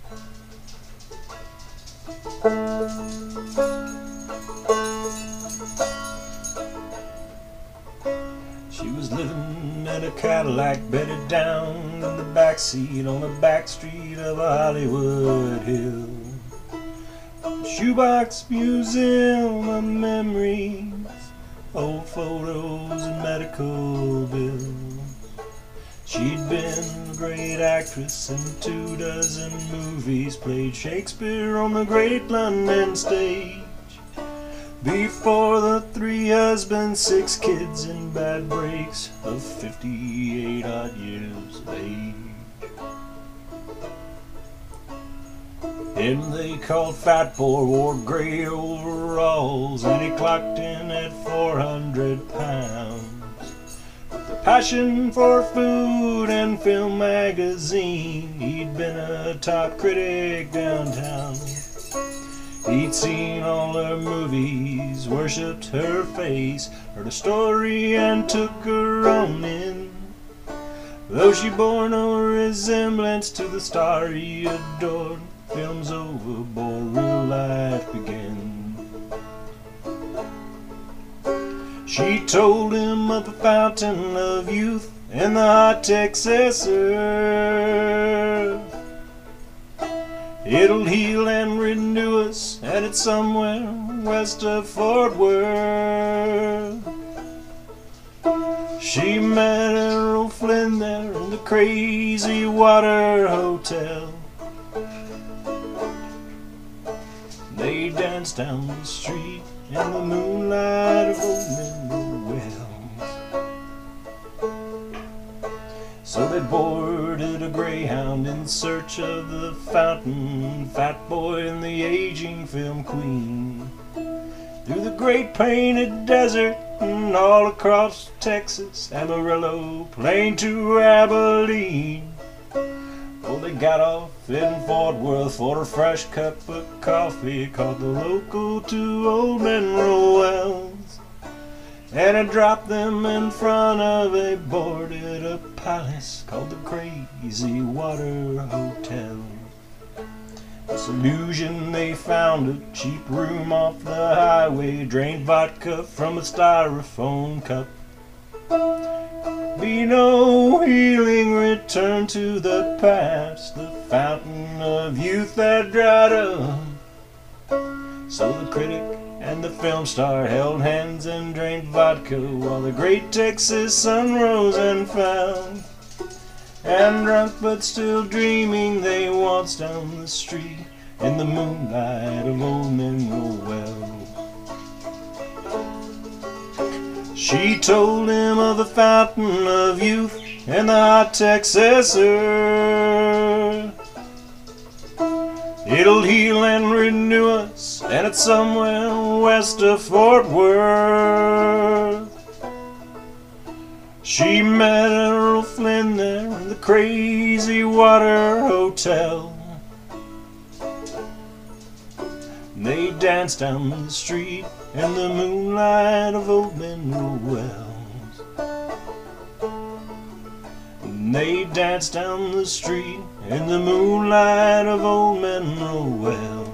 She was living in a Cadillac, bedded down in the backseat on the back street of a Hollywood hill. Shoebox museum of memories, old photos and medical bills. She'd been a great actress in 24 movies, played Shakespeare on the great London stage. Before the 3 husbands, 6 kids, and bad breaks of 58 odd years of age. Him they called Fat Boy, wore grey overalls, and he clocked in at 400 pounds. With a passion for food and film magazine, he'd been a top critic downtown. He'd seen all her movies, worshipped her face, heard a story and took her on in. Though she bore no resemblance to the star he adored, film's over, boy, real life began. She told him of a fountain of youth in the hot Texas earth. It'll heal and renew us, and it's somewhere west of Fort Worth. She met Errol Flynn there in the Crazy Water Hotel. They danced down the street in the moonlight of old Mineral Wells. So they boarded a Greyhound in search of the fountain, Fat Boy and the aging film queen. Through the great painted desert and all across Texas, Amarillo, Plain to Abilene. Oh, they got off in Fort Worth for a fresh cup of coffee, called the local to old Mineral Wells. And I dropped them in front of a boarded up palace called the Crazy Water Hotel. Disillusioned, they found a cheap room off the highway, drained vodka from a styrofoam cup. Be no healing, return to the past, the fountain of youth that dried up. So the critic and the film star held hands and drank vodka while the great Texas sun rose and fell. And drunk but still dreaming, they waltzed down the street in the moonlight of old Mineral Wells. She told him of the fountain of youth and the hot Texas earth. It'll heal and renew us, and it's somewhere west of Fort Worth. She met Errol Flynn there in the Crazy Water Hotel. They danced down the street in the moonlight of old Mineral Wells. They danced down the street in the moonlight of old Mineral Wells.